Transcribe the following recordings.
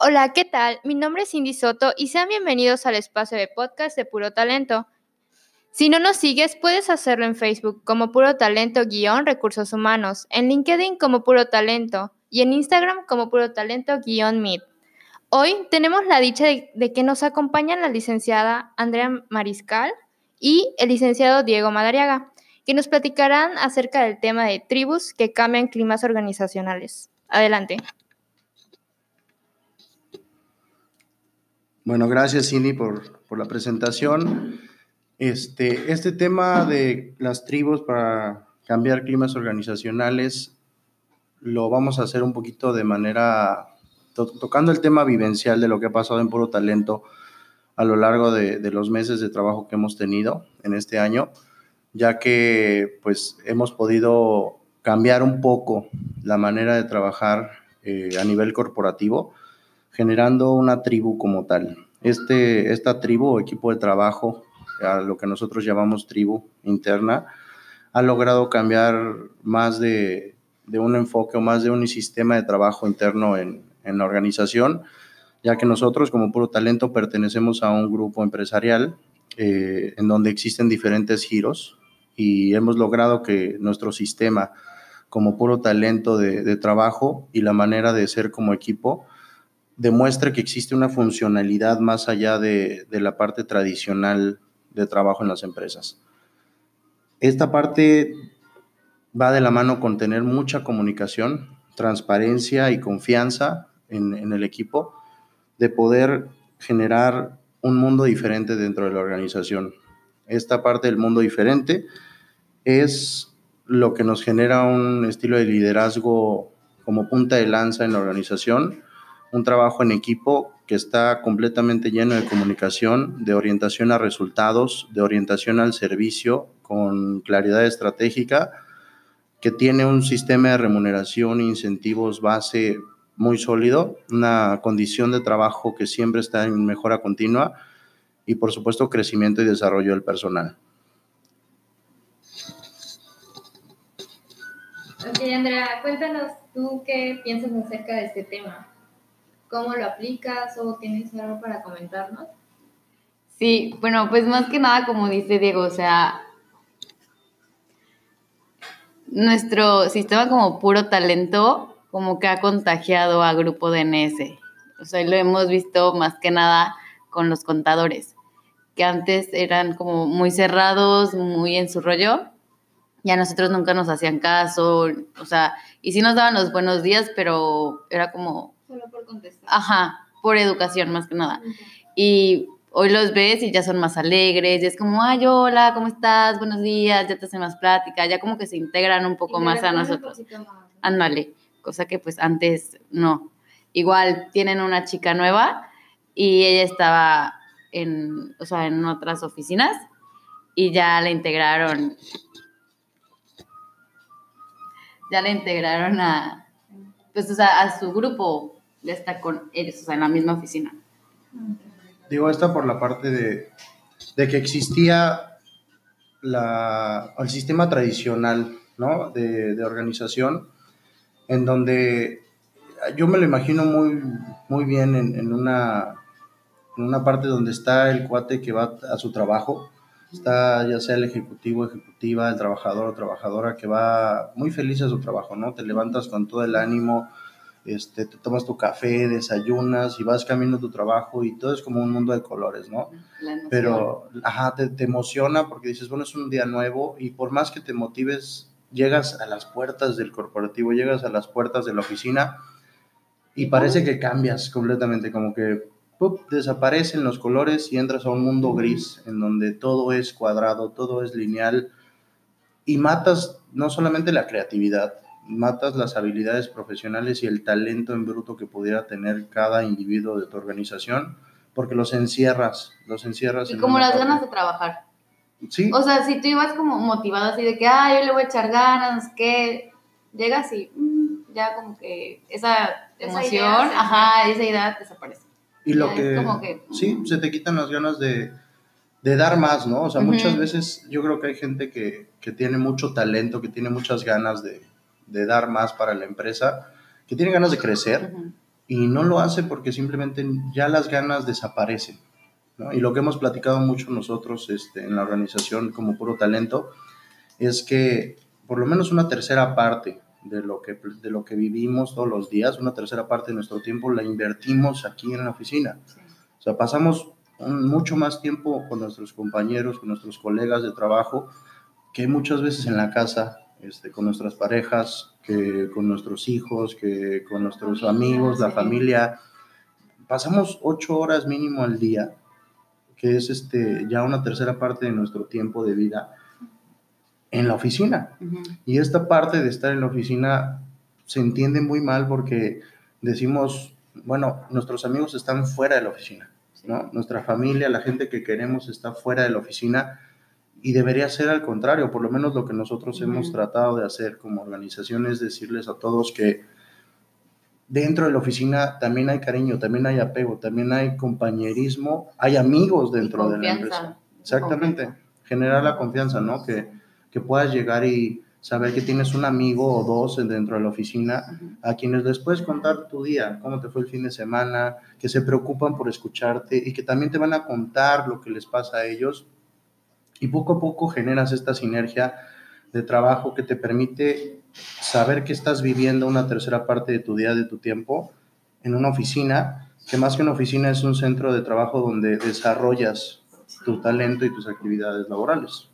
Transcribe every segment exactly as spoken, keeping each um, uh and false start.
Hola, ¿qué tal? Mi nombre es Cindy Soto y sean bienvenidos al espacio de podcast de Puro Talento. Si no nos sigues, puedes hacerlo en Facebook como Puro Talento-Recursos Humanos, en LinkedIn como Puro Talento y en Instagram como Puro Talento-Meet. Hoy tenemos la dicha de, de que nos acompañan la licenciada Andrea Mariscal y el licenciado Diego Madariaga, que nos platicarán acerca del tema de tribus que cambian climas organizacionales. Adelante. Bueno, gracias Cindy por, por la presentación. Este, este tema de las tribus para cambiar climas organizacionales lo vamos a hacer un poquito de manera, to, tocando el tema vivencial de lo que ha pasado en Puro Talento a lo largo de, de los meses de trabajo que hemos tenido en este año, ya que pues hemos podido cambiar un poco la manera de trabajar eh, a nivel corporativo, generando una tribu como tal. Este, esta tribu o equipo de trabajo, a lo que nosotros llamamos tribu interna, ha logrado cambiar más de, de un enfoque o más de un sistema de trabajo interno en, en la organización, ya que nosotros como Puro Talento pertenecemos a un grupo empresarial eh, en donde existen diferentes giros y hemos logrado que nuestro sistema como Puro Talento de, de trabajo y la manera de ser como equipo demuestra que existe una funcionalidad más allá de, de la parte tradicional de trabajo en las empresas. Esta parte va de la mano con tener mucha comunicación, transparencia y confianza en, en el equipo, de poder generar un mundo diferente dentro de la organización. Esta parte del mundo diferente es lo que nos genera un estilo de liderazgo como punta de lanza en la organización, un trabajo en equipo que está completamente lleno de comunicación, de orientación a resultados, de orientación al servicio con claridad estratégica, que tiene un sistema de remuneración e incentivos base muy sólido, una condición de trabajo que siempre está en mejora continua y, por supuesto, crecimiento y desarrollo del personal. Ok, Andrea, cuéntanos tú qué piensas acerca de este tema. ¿Cómo lo aplicas o tienes algo para comentarnos? Sí, bueno, pues más que nada, como dice Diego, o sea, nuestro sistema como Puro Talento como que ha contagiado a Grupo D N S. O sea, lo hemos visto más que nada con los contadores, que antes eran como muy cerrados, muy en su rollo, y a nosotros nunca nos hacían caso, o sea, y sí nos daban los buenos días, pero era como... Solo por contestar. Ajá, por educación más que nada. Uh-huh. Y hoy los ves y ya son más alegres, y es como, ay, hola, ¿cómo estás? Buenos días, ya te hacen más plática, ya como que se integran un poco más a nosotros. Ándale, cosa que pues antes no. Igual tienen una chica nueva y ella estaba en, o sea, en otras oficinas y ya la integraron, ya la integraron a, pues, o sea, a su grupo, ya está con ellos, o sea, en la misma oficina. Digo, esta por la parte de, de que existía la, el sistema tradicional, ¿no? de, de organización, en donde yo me lo imagino muy, muy bien en, en, una, en una parte donde está el cuate que va a su trabajo, está ya sea el ejecutivo, ejecutiva, el trabajador o trabajadora que va muy feliz a su trabajo, ¿no? Te levantas con todo el ánimo, Este, te tomas tu café, desayunas y vas camino a tu trabajo y todo es como un mundo de colores, ¿no? Pero, ajá, te, te emociona porque dices, bueno, es un día nuevo y por más que te motives, llegas a las puertas del corporativo, llegas a las puertas de la oficina y parece que cambias completamente, como que ¡pup!, desaparecen los colores y entras a un mundo gris en donde todo es cuadrado, todo es lineal y matas no solamente la creatividad, matas las habilidades profesionales y el talento en bruto que pudiera tener cada individuo de tu organización, porque los encierras, los encierras. Y en como las parte. Ganas de trabajar. Sí. O sea, si tú ibas como motivado así de que, ah, yo le voy a echar ganas, que llegas y mmm, ya como que esa emoción, esa idea, ajá, esa idea desaparece. Y ya lo que, es como que, sí, se te quitan las ganas de, de dar más, ¿no? O sea, uh-huh. Muchas veces yo creo que hay gente que, que tiene mucho talento, que tiene muchas ganas de, de dar más para la empresa, que tiene ganas de crecer, uh-huh. y no lo hace porque simplemente ya las ganas desaparecen, ¿no? Y lo que hemos platicado mucho nosotros este, en la organización como Puro Talento es que por lo menos una tercera parte de lo que, de lo que vivimos todos los días, una tercera parte de nuestro tiempo la invertimos aquí en la oficina. Sí. O sea, pasamos un, mucho más tiempo con nuestros compañeros, con nuestros colegas de trabajo, que muchas veces en la casa, este, con nuestras parejas, que con nuestros hijos, que con nuestros familia, amigos, la sí. familia. Pasamos ocho horas mínimo al día, que es este, ya una tercera parte de nuestro tiempo de vida en la oficina. Uh-huh. Y esta parte de estar en la oficina se entiende muy mal porque decimos, bueno, nuestros amigos están fuera de la oficina, ¿no? Nuestra familia, la gente que queremos está fuera de la oficina y debería ser al contrario. Por lo menos lo que nosotros uh-huh. hemos tratado de hacer como organización es decirles a todos que dentro de la oficina también hay cariño, también hay apego, también hay compañerismo, hay amigos dentro de la empresa. Exactamente, confianza. Generar la confianza, ¿no? Que, que puedas llegar y saber que tienes un amigo o dos dentro de la oficina uh-huh. a quienes les puedes contar tu día, cómo te fue el fin de semana, que se preocupan por escucharte y que también te van a contar lo que les pasa a ellos. Y poco a poco generas esta sinergia de trabajo que te permite saber que estás viviendo una tercera parte de tu día, de tu tiempo, en una oficina, que más que una oficina es un centro de trabajo donde desarrollas tu talento y tus actividades laborales.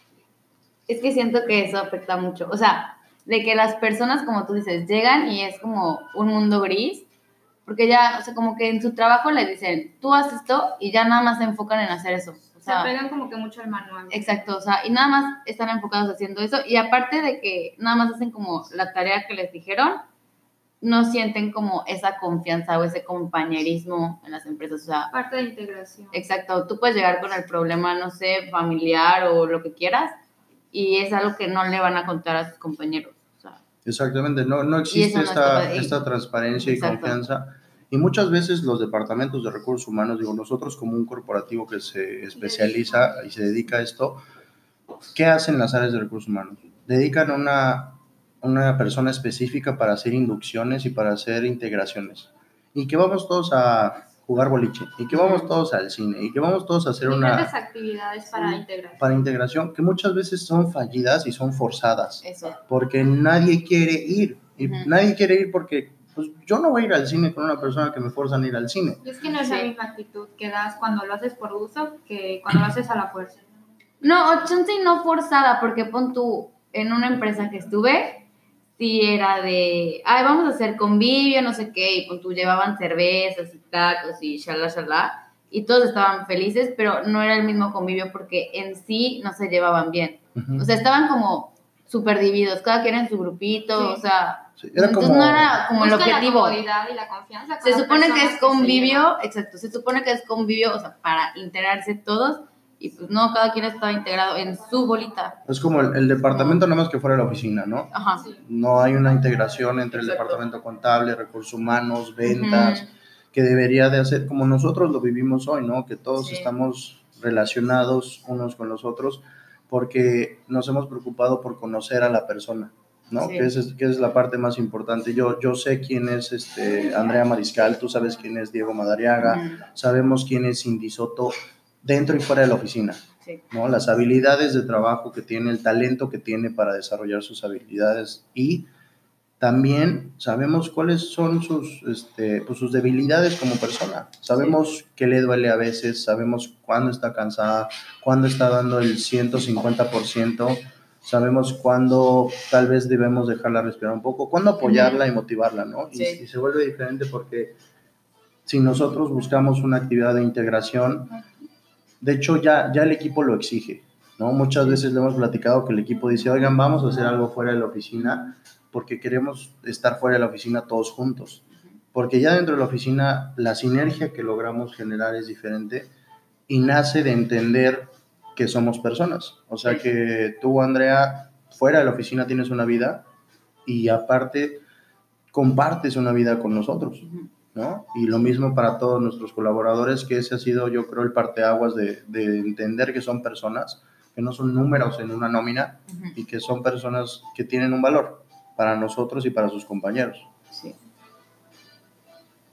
Es que siento que eso afecta mucho, o sea, de que las personas, como tú dices, llegan y es como un mundo gris, porque ya, o sea, como que en su trabajo les dicen, tú haces esto y ya nada más se enfocan en hacer eso. O sea, se pegan como que mucho al manual. Exacto, o sea, y nada más están enfocados haciendo eso, y aparte de que nada más hacen como la tarea que les dijeron, no sienten como esa confianza o ese compañerismo en las empresas, o sea... Parte de integración. Exacto, tú puedes llegar con el problema, no sé, familiar o lo que quieras, y es algo que no le van a contar a sus compañeros. O sea, exactamente, no, no existe no esta, esta transparencia Exacto. y confianza. Y muchas veces los departamentos de recursos humanos, digo, nosotros como un corporativo que se especializa y se dedica a esto, ¿qué hacen las áreas de recursos humanos? Dedican una, una persona específica para hacer inducciones y para hacer integraciones. Y que vamos todos a jugar boliche, y que vamos todos al cine, y que vamos todos a hacer una... Diferentes actividades para integración. Para integración, que muchas veces son fallidas y son forzadas. Eso. Porque nadie quiere ir. Y uh-huh. nadie quiere ir porque pues, yo no voy a ir al cine con una persona que me forzan a ir al cine. Y es que no es sí. la misma actitud que das cuando lo haces por gusto que cuando lo haces a la fuerza. No, chance y no forzada, porque pon tú, en una empresa que estuve, sí era de, ay, vamos a hacer convivio, no sé qué, y pon tú, llevaban cervezas y tacos y shalá, shalá, y todos estaban felices, pero no era el mismo convivio porque en sí no se llevaban bien. Uh-huh. O sea, estaban como súper divididos, cada quien en su grupito, sí. o sea, sí, era entonces como, no era como el objetivo. La comodidad y la confianza. Se supone que es convivio, que exacto, se supone que es convivio, o sea, para integrarse todos, y pues no, cada quien estaba integrado en su bolita. Es como el, el departamento nada más que fuera la oficina, ¿no? Ajá. Sí. No hay una integración entre Exacto. el departamento contable, recursos humanos, ventas, uh-huh. que debería de hacer como nosotros lo vivimos hoy, ¿no? Que todos sí. estamos relacionados unos con los otros porque nos hemos preocupado por conocer a la persona, ¿no? Sí. Que, es, que es la parte más importante. Yo, yo sé quién es este Andrea Mariscal, tú sabes quién es Diego Madariaga, uh-huh. sabemos quién es Cindy Soto, dentro y fuera de la oficina, sí. ¿no? Las habilidades de trabajo que tiene, el talento que tiene para desarrollar sus habilidades y también sabemos cuáles son sus, este, pues sus debilidades como persona. Sabemos sí. qué le duele a veces, sabemos cuándo está cansada, cuándo está dando el ciento cincuenta por ciento, sabemos cuándo tal vez debemos dejarla respirar un poco, cuándo apoyarla uh-huh. y motivarla, ¿no? Sí. Y, y se vuelve diferente porque si nosotros buscamos una actividad de integración, de hecho, ya, ya el equipo lo exige, ¿no? Muchas veces le hemos platicado que el equipo dice, oigan, vamos a hacer algo fuera de la oficina porque queremos estar fuera de la oficina todos juntos. Porque ya dentro de la oficina la sinergia que logramos generar es diferente y nace de entender que somos personas. O sea que tú, Andrea, fuera de la oficina tienes una vida y aparte compartes una vida con nosotros, ¿no? Y lo mismo para todos nuestros colaboradores, que ese ha sido, yo creo, el parteaguas de, de entender que son personas, que no son números en una nómina uh-huh. y que son personas que tienen un valor para nosotros y para sus compañeros. Sí.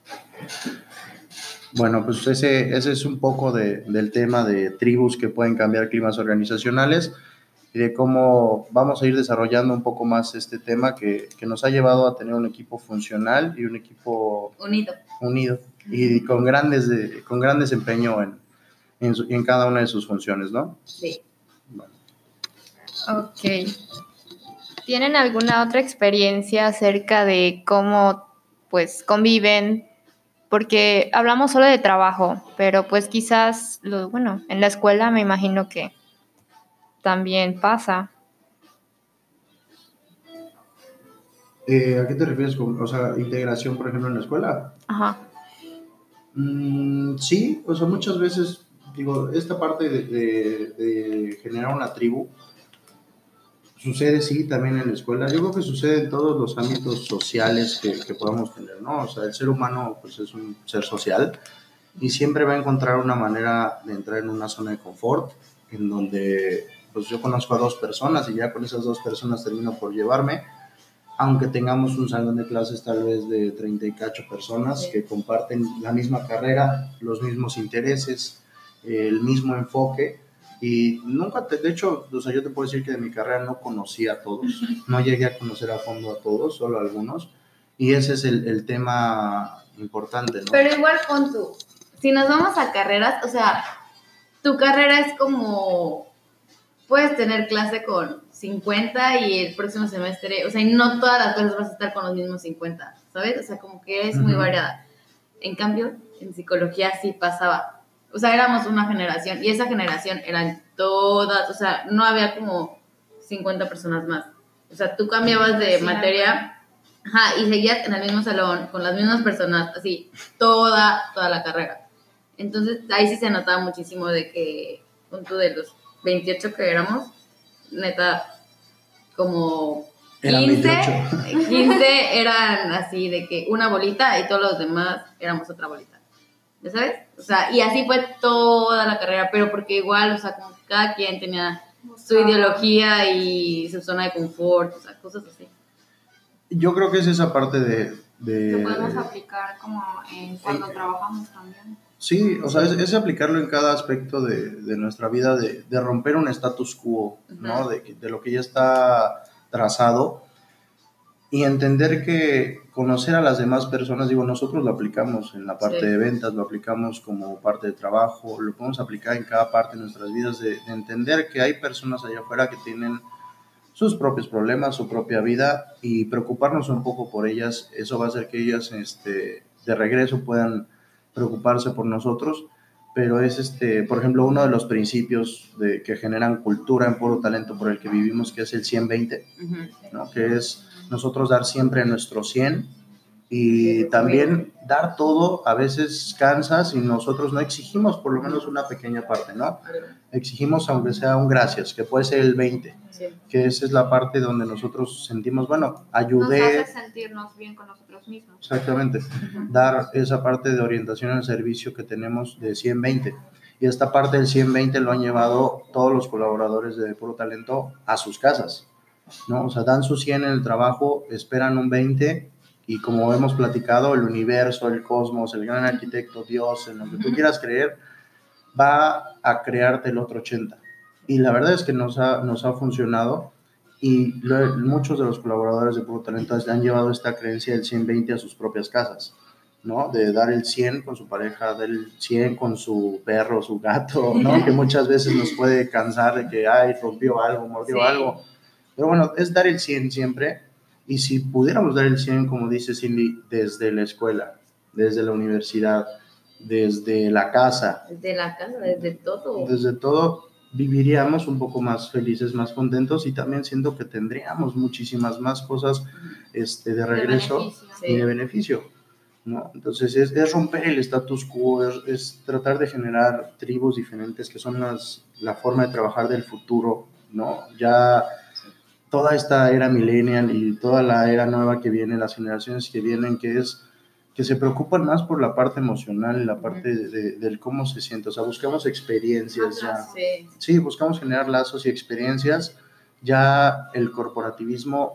Bueno, pues ese, ese es un poco de, del tema de tribus que pueden cambiar climas organizacionales y de cómo vamos a ir desarrollando un poco más este tema que, que nos ha llevado a tener un equipo funcional y un equipo Unido. unido y con grandes, de, con gran desempeño en, en, su, en cada una de sus funciones, ¿no? Sí. Bueno. Ok. ¿Tienen alguna otra experiencia acerca de cómo pues conviven? Porque hablamos solo de trabajo, pero pues quizás, lo, bueno, en la escuela me imagino que también pasa. Eh, ¿A qué te refieres con, o sea, integración, por ejemplo, en la escuela? Ajá. Mm, sí, o sea, muchas veces, digo, esta parte de, de, de generar una tribu sucede, sí, también en la escuela. Yo creo que sucede en todos los ámbitos sociales que, que podamos tener, ¿no? O sea, el ser humano, pues, es un ser social y siempre va a encontrar una manera de entrar en una zona de confort en donde, pues, yo conozco a dos personas y ya con esas dos personas termino por llevarme, aunque tengamos un salón de clases tal vez de treinta y cacho personas que comparten la misma carrera, los mismos intereses, eh, el mismo enfoque. Y nunca, te, de hecho, o sea, yo te puedo decir que de mi carrera no conocí a todos, no llegué a conocer a fondo a todos, solo a algunos. Y ese es el, el tema importante, ¿no? Pero igual con tú, si nos vamos a carreras, o sea, tu carrera es como, puedes tener clase con cincuenta y el próximo semestre, o sea, y no todas las clases vas a estar con los mismos cincuenta, ¿sabes? O sea, como que es muy Ujú. variada. En cambio, en psicología sí pasaba. O sea, éramos una generación y esa generación eran todas, o sea, no había como cincuenta personas más. O sea, tú cambiabas de Sí, materia, ajá, y seguías en el mismo salón con las mismas personas, así, toda, toda la carrera. Entonces, ahí sí se notaba muchísimo de que, punto de los veintiocho que éramos, neta, como Eran quince, veintiocho. quince eran así de que una bolita y todos los demás éramos otra bolita. ¿Ya sabes? O sea, y así fue toda la carrera, pero porque igual, o sea, como que cada quien tenía su ideología y su zona de confort, o sea, cosas así. Yo creo que es esa parte de... de Lo podemos aplicar como en cuando trabajamos también. Sí, o sea, es, es aplicarlo en cada aspecto de, de nuestra vida, de, de romper un status quo, ¿no? Ujú. De, de lo que ya está trazado y entender que conocer a las demás personas, digo, nosotros lo aplicamos en la parte Sí. de ventas, lo aplicamos como parte de trabajo, lo podemos aplicar en cada parte de nuestras vidas, de, de entender que hay personas allá afuera que tienen sus propios problemas, su propia vida y preocuparnos un poco por ellas. Eso va a hacer que ellas este, de regreso puedan preocuparse por nosotros, pero es, este, por ejemplo, uno de los principios de, que generan cultura en Puro Talento por el que vivimos, que es el cien veinte, Ujú. ¿no? Que es nosotros dar siempre nuestro cien y también dar todo. A veces cansa si nosotros no exigimos por lo menos una pequeña parte, ¿no? Exigimos aunque sea un gracias, que puede ser el veinte, Sí. que esa es la parte donde nosotros sentimos, bueno, ayudé. Nos hace sentirnos bien con nosotros mismos. Exactamente, dar esa parte de orientación al servicio que tenemos de cien veinte. Y esta parte del cien veinte lo han llevado todos los colaboradores de Puro Talento a sus casas, ¿no? O sea, dan su cien en el trabajo, esperan un veinte y como hemos platicado, el universo, el cosmos, el gran arquitecto, Dios, en lo que tú quieras creer, va a crearte el otro ochenta. Y la verdad es que nos ha, nos ha funcionado y lo, muchos de los colaboradores de Puro Talento han llevado esta creencia del cien veinte a sus propias casas, ¿no? De dar el cien con su pareja, dar el cien con su perro, su gato, ¿no? Que muchas veces nos puede cansar de que, ay, rompió algo, mordió Sí. algo. Pero bueno, es dar el cien siempre. Y si pudiéramos dar el cien, como dice Cindy, desde la escuela, desde la universidad, desde la casa, Desde la casa, desde todo. desde todo, viviríamos un poco más felices, más contentos y también siento que tendríamos muchísimas más cosas este, de regreso De beneficio. y de beneficio, ¿no? Entonces es, es romper el status quo, es, es tratar de generar tribus diferentes que son las, la forma de trabajar del futuro, ¿no? Ya toda esta era millennial y toda la era nueva que viene, las generaciones que vienen, que es que se preocupan más por la parte emocional y la parte de, de, del cómo se siente. O sea, buscamos experiencias ya. Sí. Sí, buscamos generar lazos y experiencias. Ya el corporativismo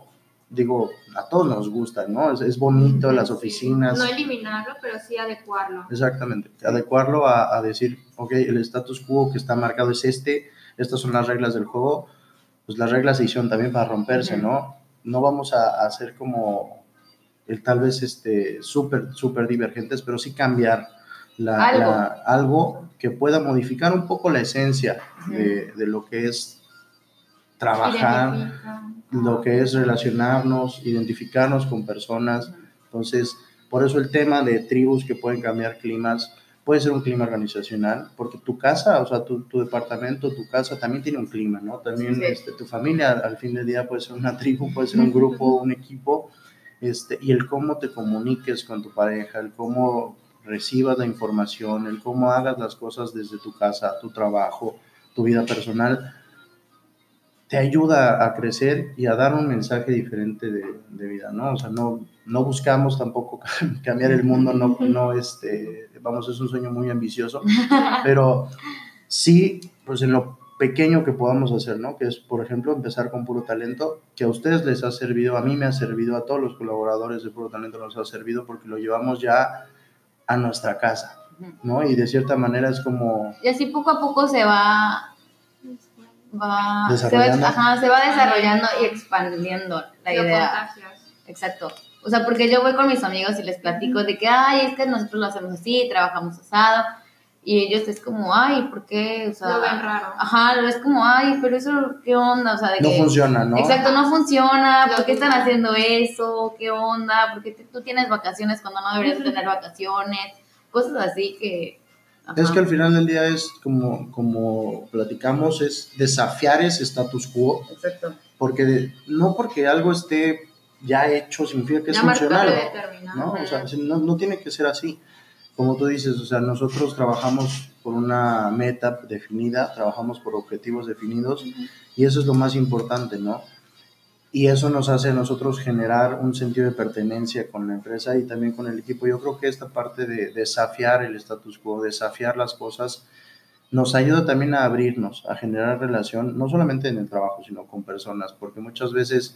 digo, a todos nos gusta, ¿no? Es, es bonito, las oficinas. No eliminarlo, pero sí adecuarlo. Exactamente, adecuarlo a, a decir, ok, el status quo que está marcado es este, estas son las reglas del juego, pues las reglas se hicieron también para romperse, uh-huh. ¿no? No vamos a, a hacer como el, tal vez este súper, súper divergentes, pero sí cambiar la, algo. La, algo que pueda modificar un poco la esencia uh-huh. de, de lo que es trabajar, Identifica. Lo que es relacionarnos, identificarnos con personas. Uh-huh. Entonces, por eso el tema de tribus que pueden cambiar climas, puede ser un clima organizacional, porque tu casa, o sea, tu, tu departamento, tu casa también tiene un clima, ¿no? También sí. este, tu familia al fin del día puede ser una tribu, puede ser un grupo, un equipo, este, y el cómo te comuniques con tu pareja, el cómo recibas la información, el cómo hagas las cosas desde tu casa, tu trabajo, tu vida personal, te ayuda a crecer y a dar un mensaje diferente de, de vida, ¿no? O sea, no, no buscamos tampoco cambiar el mundo, no, no este, vamos, es un sueño muy ambicioso, pero sí, pues en lo pequeño que podamos hacer, ¿no? Que es, por ejemplo, empezar con Puro Talento, que a ustedes les ha servido, a mí me ha servido, a todos los colaboradores de Puro Talento nos ha servido porque lo llevamos ya a nuestra casa, ¿no? Y de cierta manera es como... Y así poco a poco se va... Va, se, va, ajá, se va desarrollando y expandiendo la Lo idea. Contagias. Exacto. O sea, porque yo voy con mis amigos y les platico de que, ay, es que nosotros lo hacemos así, trabajamos asado. Y ellos es como, ay, ¿por qué? O sea, lo ven raro. Ajá, es como, ay, pero eso, ¿qué onda? O sea, de no que, funciona, ¿no? Exacto, no funciona. ¿Por qué están haciendo eso? ¿Qué onda? ¿Por qué te, tú tienes vacaciones cuando no deberías tener vacaciones? Cosas así que... Ajá. Es que al final del día es como, como platicamos, es desafiar ese status quo. Exacto. Porque no porque algo esté ya hecho significa que es funcional, ¿no? O sea, no, no tiene que ser así. Como tú dices, o sea, nosotros trabajamos por una meta definida, trabajamos por objetivos definidos, uh-huh. y eso es lo más importante, ¿no? Y eso nos hace a nosotros generar un sentido de pertenencia con la empresa y también con el equipo. Yo creo que esta parte de desafiar el status quo, desafiar las cosas, nos ayuda también a abrirnos, a generar relación, no solamente en el trabajo, sino con personas, porque muchas veces,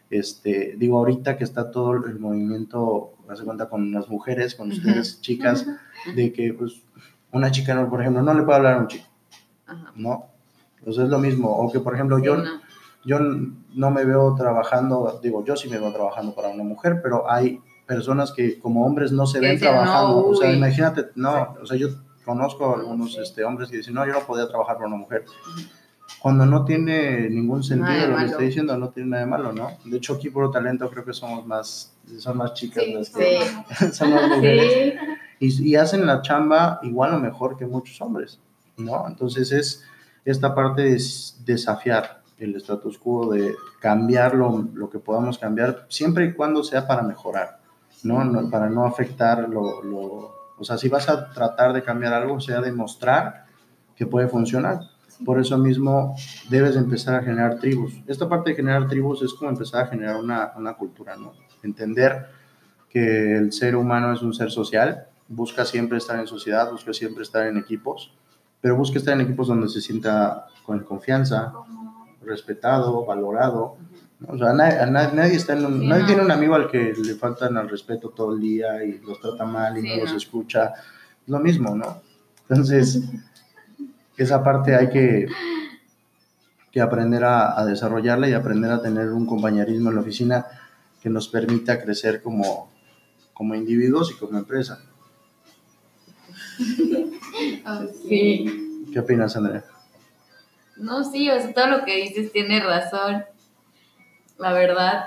este, digo, ahorita que está todo el movimiento, hace cuenta con las mujeres, con ustedes, chicas, de que pues una chica, no, por ejemplo, no le puede hablar a un chico, ¿no? Entonces es lo mismo, o que por ejemplo yo... No. Yo no me veo trabajando, digo, yo sí me veo trabajando para una mujer, pero hay personas que como hombres no se ven trabajando. No, o sea, imagínate, no, exacto. O sea, yo conozco algunos sí. este, hombres que dicen, no, yo no podía trabajar para una mujer. Cuando no tiene ningún sentido lo que estoy diciendo, no tiene nada de malo, ¿no? De hecho, aquí Puro Talento creo que somos más, son más chicas sí, las que sí. son más mujeres. Sí. Y, y hacen la chamba igual o mejor que muchos hombres, ¿no? Entonces es esta parte de desafiar el status quo, de cambiar lo, lo que podamos cambiar, siempre y cuando sea para mejorar, ¿no? no para no afectar lo, lo... O sea, si vas a tratar de cambiar algo, sea demostrar que puede funcionar. Sí. Por eso mismo debes empezar a generar tribus. Esta parte de generar tribus es como empezar a generar una, una cultura, ¿no? Entender que el ser humano es un ser social, busca siempre estar en sociedad, busca siempre estar en equipos, pero busca estar en equipos donde se sienta con confianza, respetado, valorado, ¿no? O sea, nadie, nadie, está en un, sí, nadie no. tiene un amigo al que le faltan al respeto todo el día y los trata mal y sí, no los no. escucha, lo mismo, ¿no? Entonces, esa parte hay que, que aprender a, a desarrollarla y aprender a tener un compañerismo en la oficina que nos permita crecer como, como individuos y como empresa. Oh, sí. ¿Qué opinas, Andrea? No, sí, o sea, todo lo que dices tiene razón, la verdad.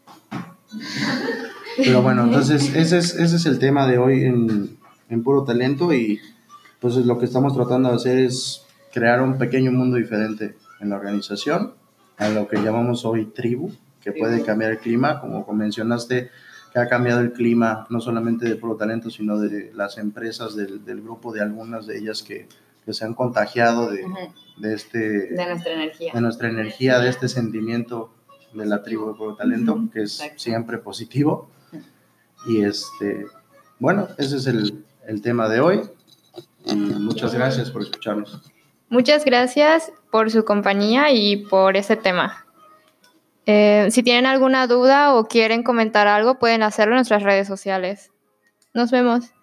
Pero bueno, entonces ese es, ese es el tema de hoy en, en Puro Talento y pues lo que estamos tratando de hacer es crear un pequeño mundo diferente en la organización, a lo que llamamos hoy tribu, que puede cambiar el clima, como mencionaste, que ha cambiado el clima no solamente de Puro Talento, sino de las empresas del, del grupo, de algunas de ellas que, que se han contagiado de, uh-huh. de, este, de nuestra energía, de nuestra energía, de este sentimiento de la tribu de Puro Talento, uh-huh. que es Exacto. siempre positivo. Uh-huh. Y este, bueno, ese es el, el tema de hoy. Y muchas gracias por escucharnos. Muchas gracias por su compañía y por ese tema. Eh, si tienen alguna duda o quieren comentar algo, pueden hacerlo en nuestras redes sociales. Nos vemos.